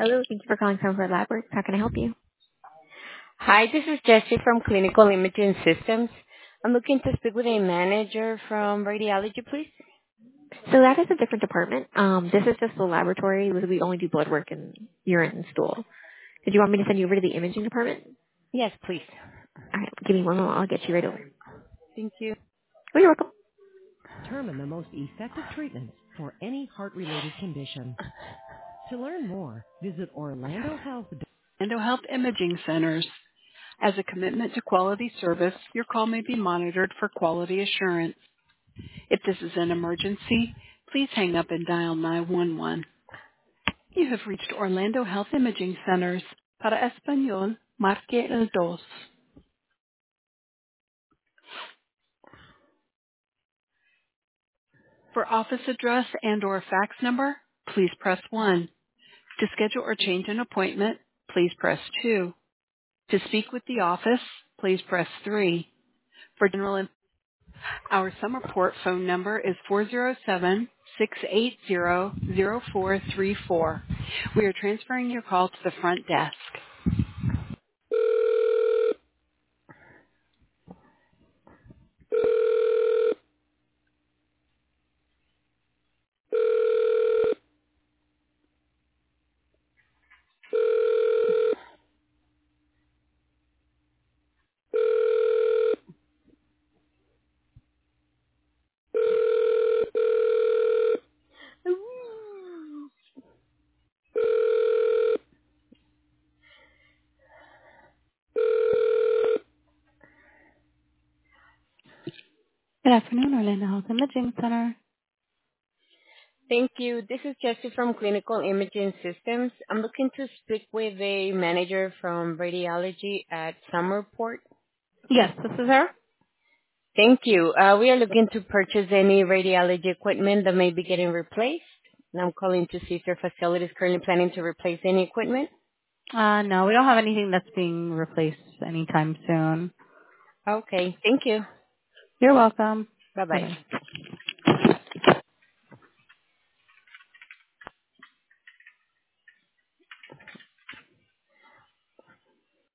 Hello, thank you for calling Comfort Laboratories. How can I help you? Hi, this is Jessie from Clinical Imaging Systems. I'm looking to speak with a manager from radiology, please. So that is a different department. This is just the laboratory. We only do blood work and urine and stool. Did you want me to send you over to the imaging department? Yes, please. All right, give me one moment. I'll get you right over. Thank you. Oh, you're welcome. Determine the most effective treatments for any heart-related condition. To learn more, visit Orlando Health. Orlando Health Imaging Centers. As a commitment to quality service, your call may be monitored for quality assurance. If this is an emergency, please hang up and dial 911. You have reached Orlando Health Imaging Centers. Para español, marque el dos. For office address and or fax number, please press 1. To schedule or change an appointment, please press 2. To speak with the office, please press 3. For our Summerport phone number is 407-680-0434. We are transferring your call to the front desk. Good afternoon, Orlando Health Imaging Center. Thank you. This is Jessie from Clinical Imaging Systems. I'm looking to speak with a manager from radiology at Summerport. Yes, this is her. Thank you. We are looking to purchase any radiology equipment that may be getting replaced. And I'm calling to see if your facility is currently planning to replace any equipment. No, we don't have anything that's being replaced anytime soon. Okay. Thank you. You're welcome. Bye-bye. Bye-bye.